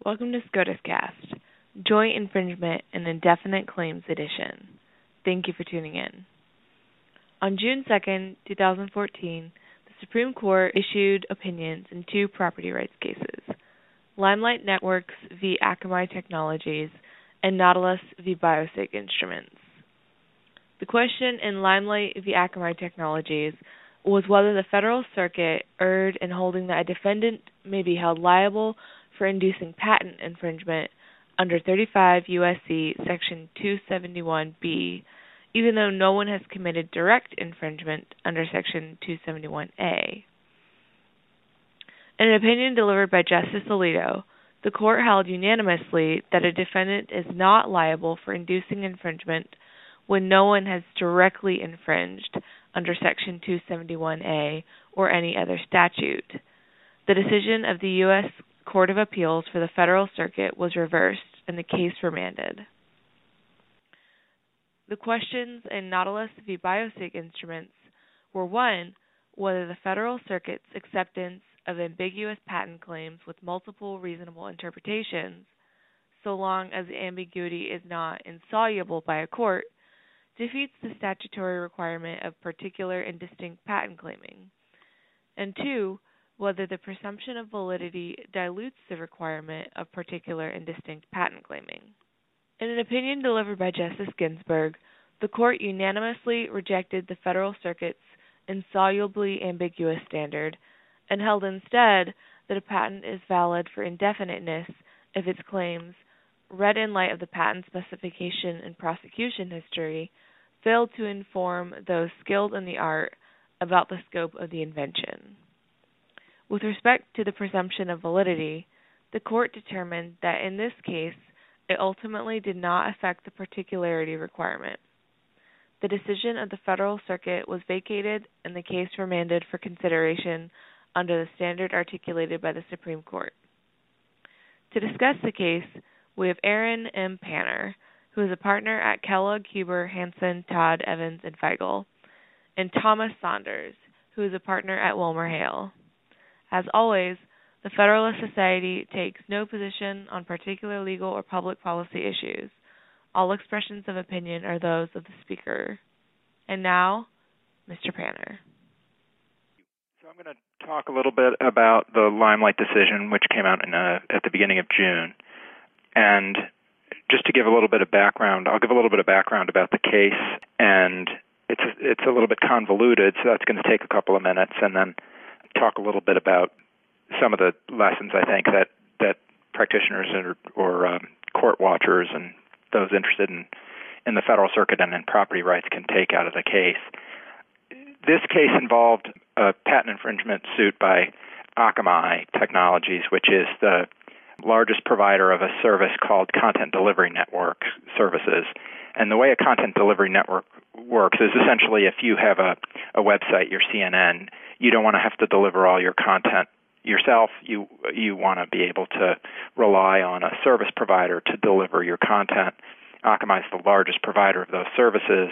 Welcome to SCOTUScast, Joint Infringement and Indefinite Claims Edition. Thank you for tuning in. On June 2nd, 2014, the Supreme Court issued opinions in two property rights cases, Limelight Networks v. Akamai Technologies and Nautilus v. BioSig Instruments. The question in Limelight v. Akamai Technologies was whether the Federal Circuit erred in holding that a defendant may be held liable for inducing patent infringement under 35 U.S.C. Section 271B, even though no one has committed direct infringement under Section 271A. In an opinion delivered by Justice Alito, the Court held unanimously that a defendant is not liable for inducing infringement when no one has directly infringed under Section 271A or any other statute. The decision of the U.S. Court of Appeals for the Federal Circuit was reversed and the case remanded. The questions in Nautilus v. BioSig Instruments were 1. Whether the Federal Circuit's acceptance of ambiguous patent claims with multiple reasonable interpretations, so long as the ambiguity is not insoluble by a court, defeats the statutory requirement of particular and distinct patent claiming, and 2. Whether the presumption of validity dilutes the requirement of particular and distinct patent claiming. In an opinion delivered by Justice Ginsburg, the Court unanimously rejected the Federal Circuit's insolubly ambiguous standard and held instead that a patent is valid for indefiniteness if its claims, read in light of the patent specification and prosecution history, failed to inform those skilled in the art about the scope of the invention. With respect to the presumption of validity, the Court determined that in this case, it ultimately did not affect the particularity requirement. The decision of the Federal Circuit was vacated and the case remanded for consideration under the standard articulated by the Supreme Court. To discuss the case, we have Aaron M. Panner, who is a partner at Kellogg, Huber, Hansen, Todd, Evans, and Feigl, and Thomas Saunders, who is a partner at WilmerHale. As always, the Federalist Society takes no position on particular legal or public policy issues. All expressions of opinion are those of the speaker. And now, Mr. Panner. So I'm going to talk a little bit about the Limelight decision, which came out at the beginning of June. And just to give a little bit of background, I'll give a little bit of background about the case. And it's a little bit convoluted, so that's going to take a couple of minutes, and then talk a little bit about some of the lessons I think that practitioners or court watchers and those interested in the Federal Circuit and in property rights can take out of the case. This case involved a patent infringement suit by Akamai Technologies, which is the largest provider of a service called Content Delivery Network Services. And the way a content delivery network works is essentially if you have a website, your CNN, you don't want to have to deliver all your content yourself. You want to be able to rely on a service provider to deliver your content. Akamai is the largest provider of those services,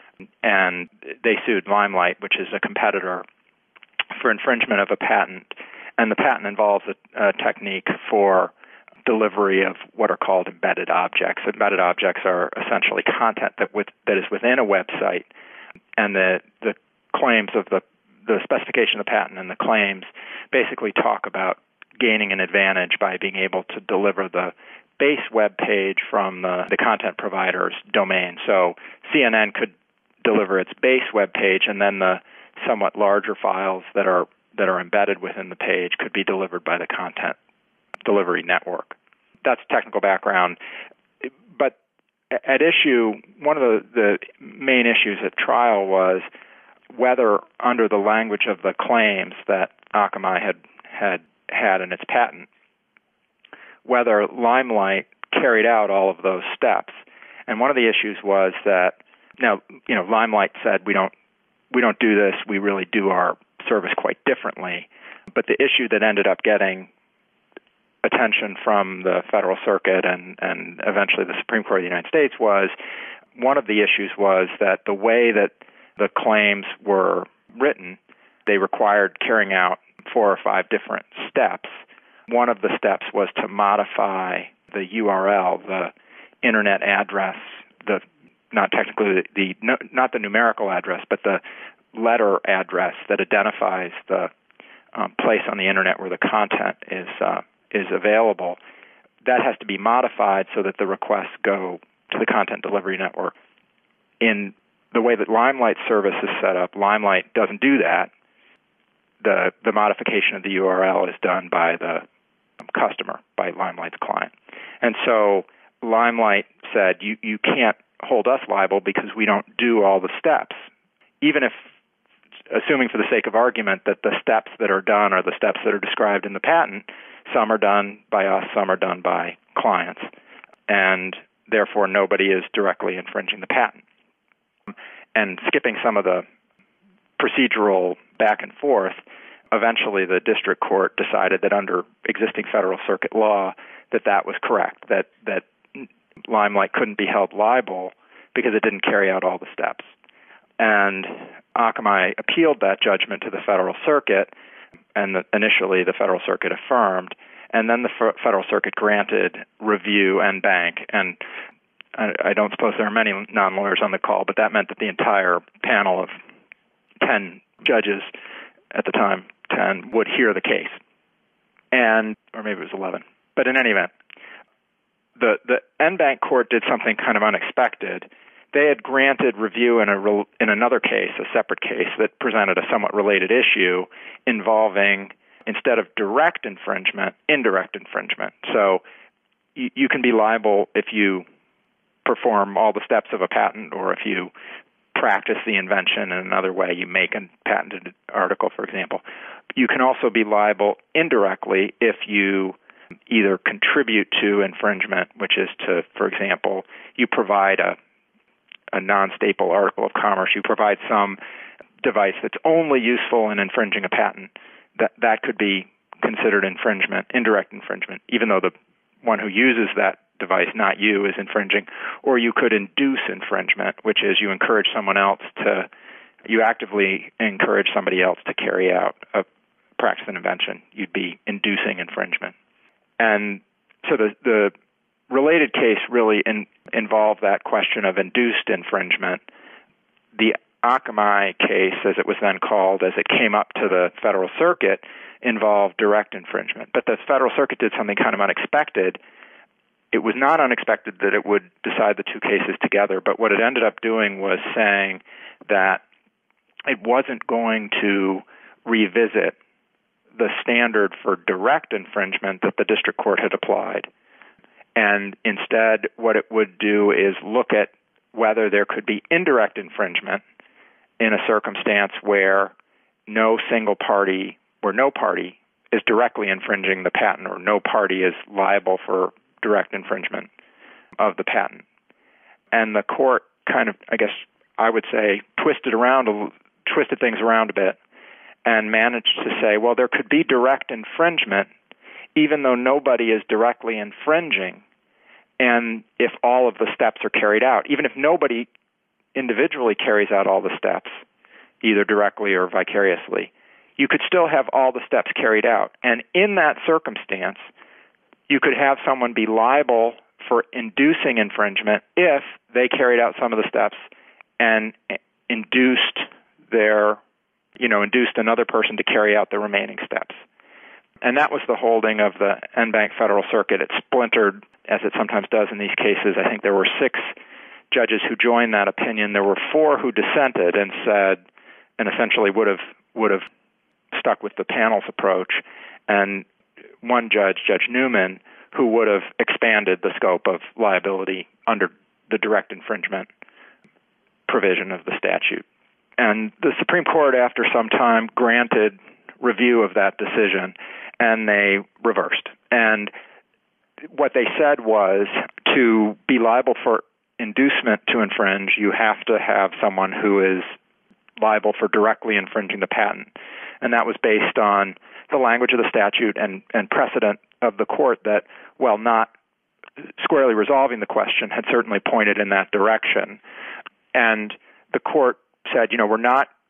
and they sued Limelight, which is a competitor, for infringement of a patent. And the patent involves a technique for delivery of what are called embedded objects. Embedded objects are essentially content that is within a website, and the claims of the specification of the patent and the claims basically talk about gaining an advantage by being able to deliver the base web page from the content provider's domain. So CNN could deliver its base web page, and then the somewhat larger files that are embedded within the page could be delivered by the content delivery network. That's technical background. But at issue, one of the main issues at trial was whether, under the language of the claims that Akamai had in its patent, whether Limelight carried out all of those steps. And one of the issues was that Limelight said we don't do this. We really do our service quite differently. But the issue that ended up getting attention from the Federal Circuit and eventually the Supreme Court of the United States was, one of the issues was that the way that the claims were written, they required carrying out 4 or 5 different steps One of the steps was to modify the URL, the internet address, not the numerical address, but the letter address that identifies the place on the internet where the content is available. That has to be modified so that the requests go to the content delivery network. In the way that Limelight service is set up, Limelight doesn't do that. The modification of the URL is done by the customer, by Limelight's client. And so Limelight said, you can't hold us liable because we don't do all the steps. Even if, assuming for the sake of argument that the steps that are done are the steps that are described in the patent, some are done by us, some are done by clients, and therefore nobody is directly infringing the patent. And skipping some of the procedural back and forth, eventually the district court decided that under existing Federal Circuit law that was correct, that Limelight couldn't be held liable because it didn't carry out all the steps. And Akamai appealed that judgment to the Federal Circuit, and initially the Federal Circuit affirmed, and then the Federal Circuit granted review en banc. And I don't suppose there are many non-lawyers on the call, but that meant that the entire panel of 10 judges at the time, 10, would hear the case. Or maybe it was 11. But in any event, the en banc court did something kind of unexpected. They had granted review in another case, a separate case, that presented a somewhat related issue involving, instead of direct infringement, indirect infringement. So you can be liable if you perform all the steps of a patent, or if you practice the invention in another way, you make a patented article, for example. You can also be liable indirectly if you either contribute to infringement, which is to, for example, you provide a non-staple article of commerce, you provide some device that's only useful in infringing a patent, that could be considered infringement, indirect infringement, even though the one who uses that device, not you, is infringing. Or you could induce infringement, which is you actively encourage somebody else to carry out a practice and invention. You'd be inducing infringement. And so the related case really involved that question of induced infringement. The Akamai case, as it was then called, as it came up to the Federal Circuit, involved direct infringement. But the Federal Circuit did something kind of unexpected. It was not unexpected that it would decide the two cases together, but what it ended up doing was saying that it wasn't going to revisit the standard for direct infringement that the district court had applied. And instead, what it would do is look at whether there could be indirect infringement in a circumstance where no party is directly infringing the patent, or no party is liable for direct infringement of the patent. And the court kind of, I guess I would say, twisted things around a bit and managed to say, well, there could be direct infringement even though nobody is directly infringing, and if all of the steps are carried out, even if nobody individually carries out all the steps, either directly or vicariously, you could still have all the steps carried out. And in that circumstance, you could have someone be liable for inducing infringement if they carried out some of the steps and induced another person to carry out the remaining steps. And that was the holding of the en banc Federal Circuit. It splintered, as it sometimes does in these cases. I think there were 6 judges who joined that opinion. There were 4 who dissented and essentially would have stuck with the panel's approach, and one judge, Judge Newman, who would have expanded the scope of liability under the direct infringement provision of the statute. And the Supreme Court, after some time, granted review of that decision, and they reversed. And what they said was, to be liable for inducement to infringe, you have to have someone who is liable for directly infringing the patent. And that was based on the language of the statute and precedent of the court that, while not squarely resolving the question, had certainly pointed in that direction. And the court said,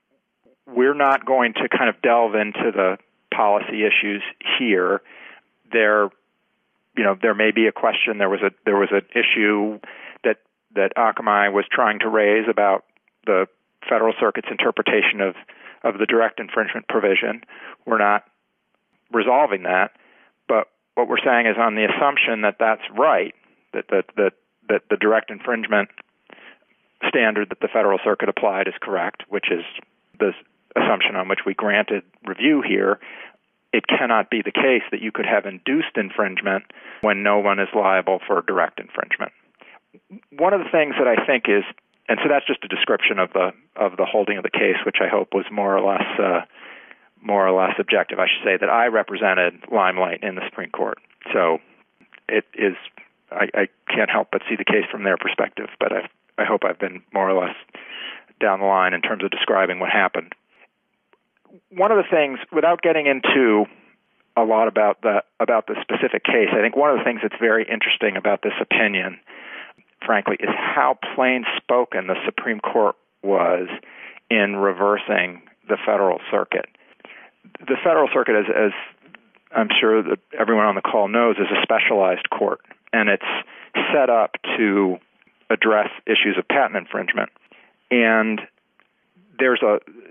we're not going to kind of delve into the policy issues here. there may be a question. There was an issue that Akamai was trying to raise about the Federal Circuit's interpretation of the direct infringement provision. We're not resolving that, but what we're saying is, on the assumption that that's right, that the direct infringement standard that the Federal Circuit applied is correct, which is the assumption on which we granted review here, it cannot be the case that you could have induced infringement when no one is liable for direct infringement. One of the things that I think is, and so that's just a description of the holding of the case, which I hope was more or less objective. I should say that I represented Limelight in the Supreme Court, so it is. I can't help but see the case from their perspective, but I hope I've been more or less down the line in terms of describing what happened. One of the things, without getting into a lot about the specific case, I think one of the things that's very interesting about this opinion, frankly, is how plain spoken the Supreme Court was in reversing the Federal Circuit. The Federal Circuit, as I'm sure that everyone on the call knows, is a specialized court, and it's set up to address issues of patent infringement. And there's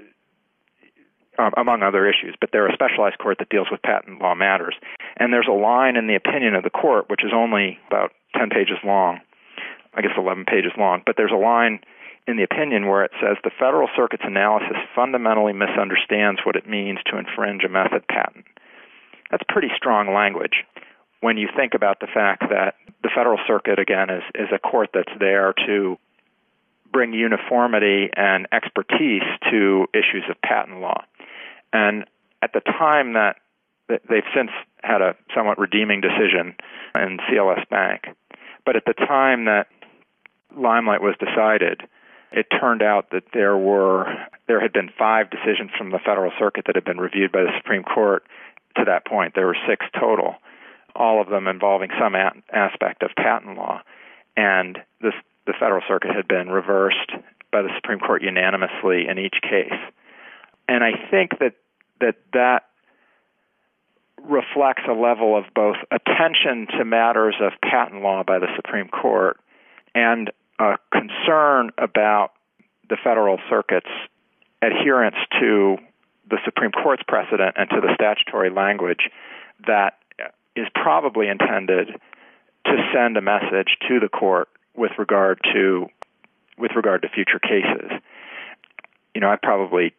among other issues, but they're a specialized court that deals with patent law matters. And there's a line in the opinion of the court, which is only about 10 pages long, I guess 11 pages long, but there's a line in the opinion where it says the Federal Circuit's analysis fundamentally misunderstands what it means to infringe a method patent. That's pretty strong language when you think about the fact that the Federal Circuit, again, is a court that's there to bring uniformity and expertise to issues of patent law. And at the time that they've since had a somewhat redeeming decision in CLS Bank, but at the time that Limelight was decided, it turned out that there had been 5 decisions from the Federal Circuit that had been reviewed by the Supreme Court to that point. There were 6 total, all of them involving some aspect of patent law. And the Federal Circuit had been reversed by the Supreme Court unanimously in each case. And I think that reflects a level of both attention to matters of patent law by the Supreme Court and a concern about the Federal Circuit's adherence to the Supreme Court's precedent and to the statutory language that is probably intended to send a message to the court with regard to future cases. I probably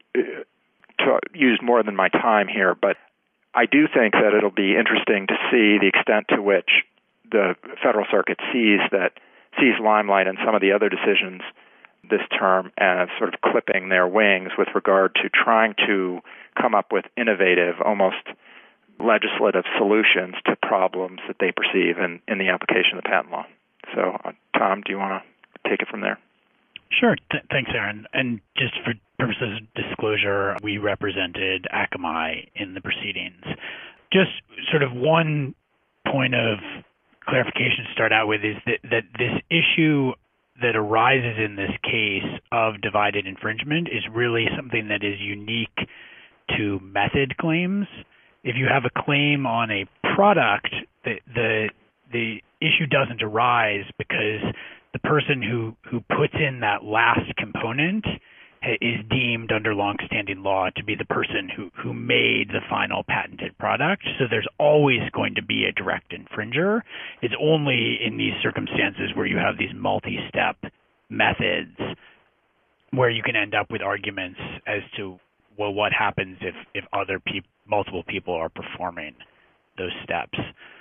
used more than my time here, but I do think that it'll be interesting to see the extent to which the Federal Circuit sees Limelight and some of the other decisions this term as sort of clipping their wings with regard to trying to come up with innovative, almost legislative solutions to problems that they perceive in the application of the patent law. So, Tom, do you want to take it from there? Sure. Thanks, Aaron. And just for purposes of disclosure, we represented Akamai in the proceedings. Just sort of one point of clarification to start out with is that this issue that arises in this case of divided infringement is really something that is unique to method claims. If you have a claim on a product, the issue doesn't arise because the person who puts in that last component is deemed under longstanding law to be the person who made the final patented product. So there's always going to be a direct infringer. It's only in these circumstances where you have these multi-step methods where you can end up with arguments as to, well, what happens if multiple people are performing those steps.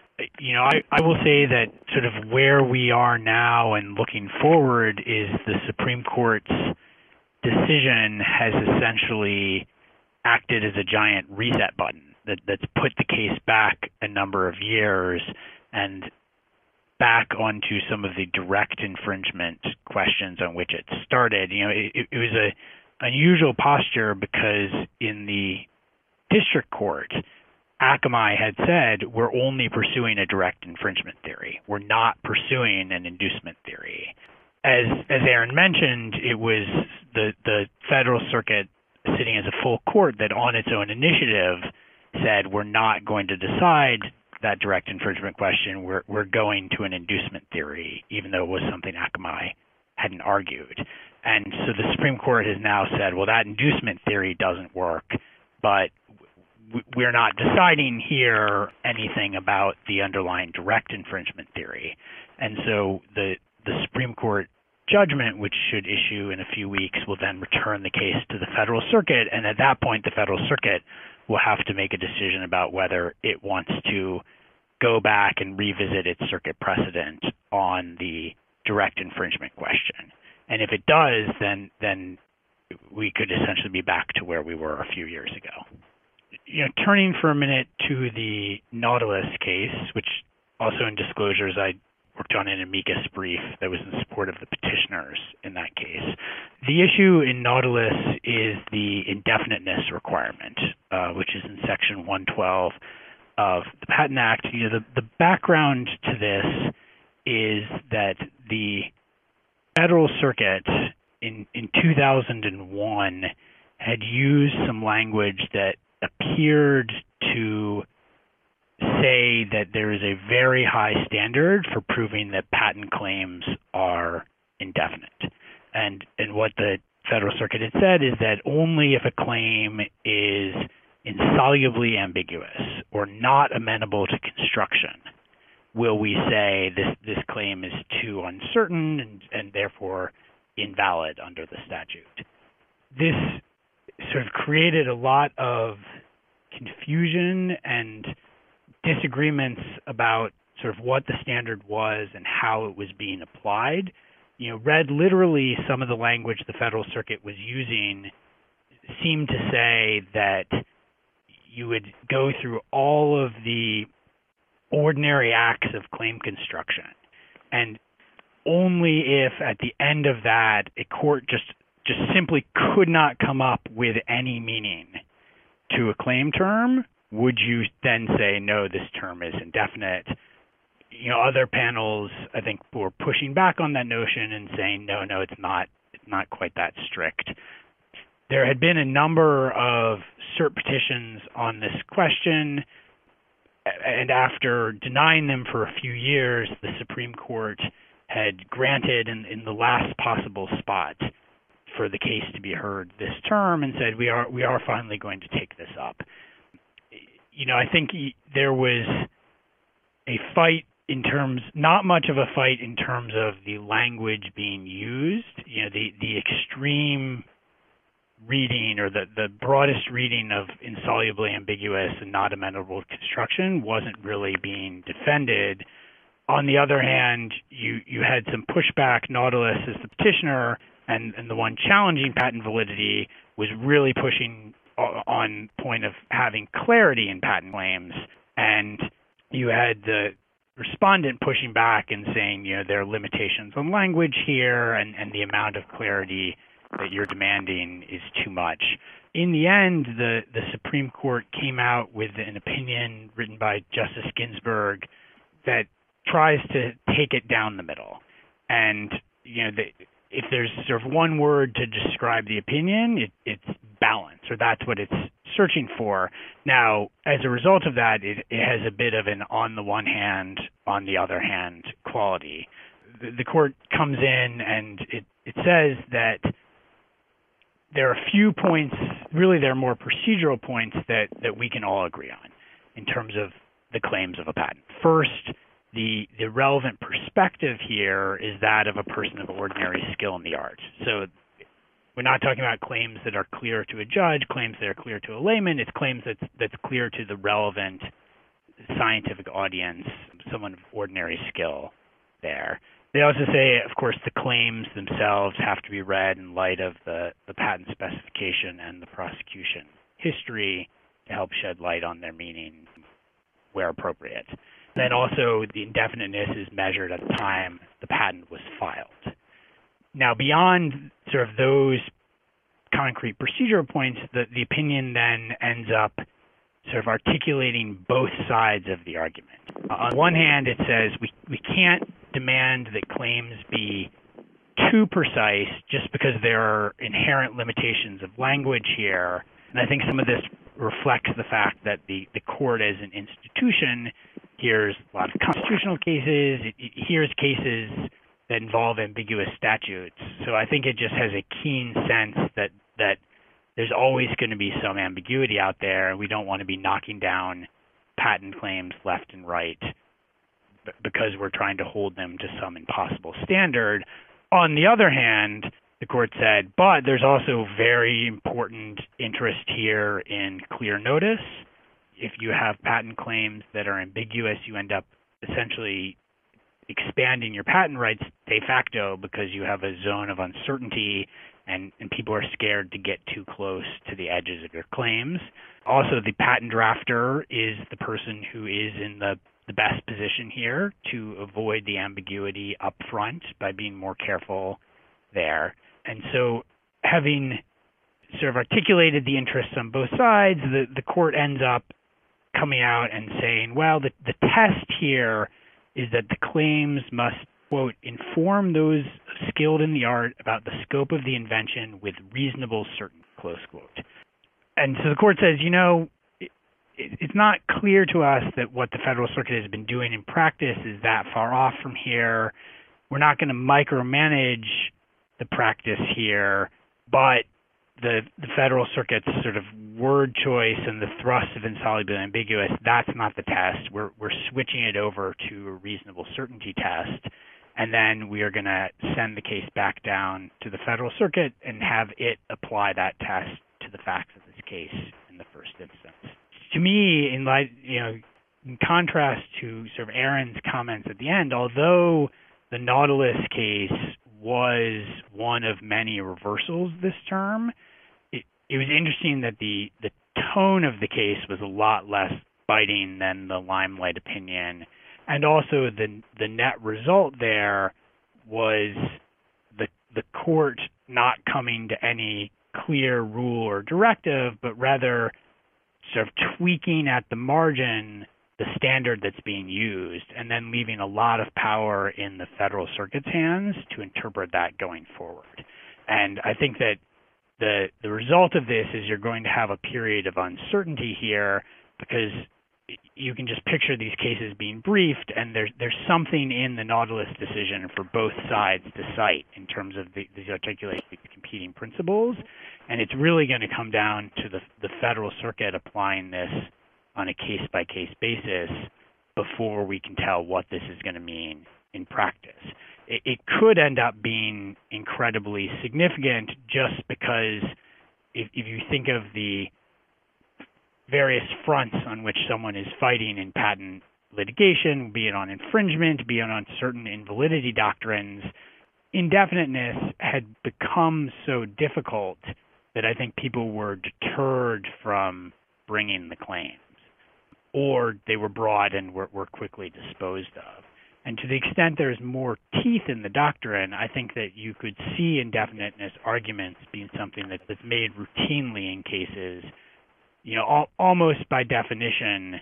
I will say that sort of where we are now and looking forward is the Supreme Court's decision has essentially acted as a giant reset button that's put the case back a number of years and back onto some of the direct infringement questions on which it started. It was an unusual posture because in the district court, Akamai had said, we're only pursuing a direct infringement theory. We're not pursuing an inducement theory. As Aaron mentioned, it was the Federal Circuit sitting as a full court that on its own initiative said, we're not going to decide that direct infringement question, we're going to an inducement theory, even though it was something Akamai hadn't argued. And so the Supreme Court has now said, well, that inducement theory doesn't work, but we're not deciding here anything about the underlying direct infringement theory. And so the Supreme Court judgment, which should issue in a few weeks, will then return the case to the Federal Circuit. And at that point, the Federal Circuit will have to make a decision about whether it wants to go back and revisit its circuit precedent on the direct infringement question. And if it does, then we could essentially be back to where we were a few years ago. Turning for a minute to the Nautilus case, which also in disclosures I worked on an amicus brief that was in support of the petitioners in that case. The issue in Nautilus is the indefiniteness requirement, which is in Section 112 of the Patent Act. The background to this is that the Federal Circuit in 2001 had used some language that appeared to say that there is a very high standard for proving that patent claims are indefinite. And what the Federal Circuit had said is that only if a claim is insolubly ambiguous or not amenable to construction will we say this claim is too uncertain and therefore invalid under the statute. This sort of created a lot of confusion and disagreements about sort of what the standard was and how it was being applied. Read literally, some of the language the Federal Circuit was using seemed to say that you would go through all of the ordinary acts of claim construction, and only if at the end of that a court just simply could not come up with any meaning to a claim term would you then say, no, this term is indefinite. Other panels, I think, were pushing back on that notion and saying, no, it's not quite that strict. There had been a number of cert petitions on this question, and after denying them for a few years, the Supreme Court had granted in the last possible spot for the case to be heard this term and said, we are finally going to take this up. I think there was a fight not much of a fight in terms of the language being used. The extreme reading or the broadest reading of insolubly ambiguous and not amenable to construction wasn't really being defended. On the other hand, you had some pushback. Nautilus, as the petitioner and the one challenging patent validity, was really pushing on point of having clarity in patent claims, and you had the respondent pushing back and saying, there are limitations on language here, and the amount of clarity that you're demanding is too much. In the end, the Supreme Court came out with an opinion written by Justice Ginsburg that tries to take it down the middle. And, if there's sort of one word to describe the opinion, it's balance, or that's what it's searching for. Now, as a result of that, it has a bit of an on the one hand, on the other hand quality. The court comes in and it says that there are a few points, really there are more procedural points that we can all agree on in terms of the claims of a patent. First, the relevant perspective here is that of a person of ordinary skill in the art. So we're not talking about claims that are clear to a judge, claims that are clear to a layman. It's claims that's clear to the relevant scientific audience, someone of ordinary skill there. They also say, of course, the claims themselves have to be read in light of the patent specification and the prosecution history to help shed light on their meaning where appropriate. Then also the indefiniteness is measured at the time the patent was filed. Now, beyond sort of those concrete procedural points, the opinion then ends up sort of articulating both sides of the argument. On one hand, it says we can't demand that claims be too precise just because there are inherent limitations of language here. And I think some of this reflects the fact that the court as an institution hears a lot of constitutional cases. It hears cases that involve ambiguous statutes. So I think it just has a keen sense that there's always going to be some ambiguity out there, and we don't want to be knocking down patent claims left and right because we're trying to hold them to some impossible standard. On the other hand, the court said, but there's also very important interest here in clear notice. If you have patent claims that are ambiguous, you end up essentially expanding your patent rights de facto because you have a zone of uncertainty and people are scared to get too close to the edges of your claims. Also, the patent drafter is the person who is in the best position here to avoid the ambiguity up front by being more careful there. And so having sort of articulated the interests on both sides, the court ends up coming out and saying, well, the test here is that the claims must, quote, inform those skilled in the art about the scope of the invention with reasonable certainty, close quote. And so the court says, it's not clear to us that what the Federal Circuit has been doing in practice is that far off from here. We're not going to micromanage the practice here, but the Federal Circuit's sort of word choice and the thrust of insolubly ambiguous, that's not the test. We're switching it over to a reasonable certainty test, and then we are going to send the case back down to the Federal Circuit and have it apply that test to the facts of this case in the first instance. To me, in contrast to sort of Aaron's comments at the end, although the Nautilus case was one of many reversals this term, it was interesting that the tone of the case was a lot less biting than the Limelight opinion. And also the net result there was the court not coming to any clear rule or directive, but rather sort of tweaking at the margin the standard that's being used, and then leaving a lot of power in the Federal Circuit's hands to interpret that going forward. And I think that the result of this is you're going to have a period of uncertainty here, because you can just picture these cases being briefed, and there's something in the Nautilus decision for both sides to cite in terms of these articulated competing principles, and it's really going to come down to the Federal Circuit applying this on a case-by-case basis before we can tell what this is going to mean in practice. It could end up being incredibly significant just because if you think of the various fronts on which someone is fighting in patent litigation, be it on infringement, be it on certain invalidity doctrines, indefiniteness had become so difficult that I think people were deterred from bringing the claims, or they were brought and were quickly disposed of. And to the extent there's more teeth in the doctrine, I think that you could see indefiniteness arguments being something that's made routinely in cases. Almost by definition,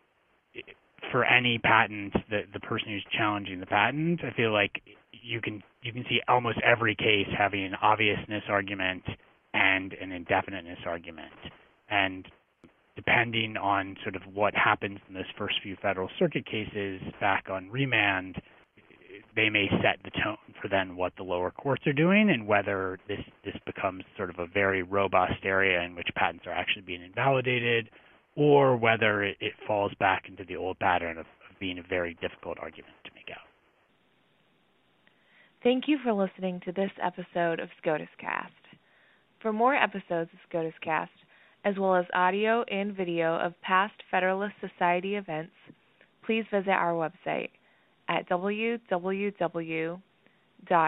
for any patent, the person who's challenging the patent, I feel like you can see almost every case having an obviousness argument and an indefiniteness argument. And depending on sort of what happens in those first few Federal Circuit cases back on remand, they may set the tone for then what the lower courts are doing, and whether this becomes sort of a very robust area in which patents are actually being invalidated, or whether it falls back into the old pattern of being a very difficult argument to make out. Thank you for listening to this episode of SCOTUS Cast. For more episodes of SCOTUS Cast, as well as audio and video of past Federalist Society events, please visit our website at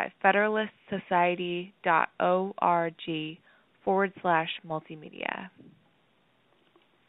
www.federalistsociety.org/multimedia.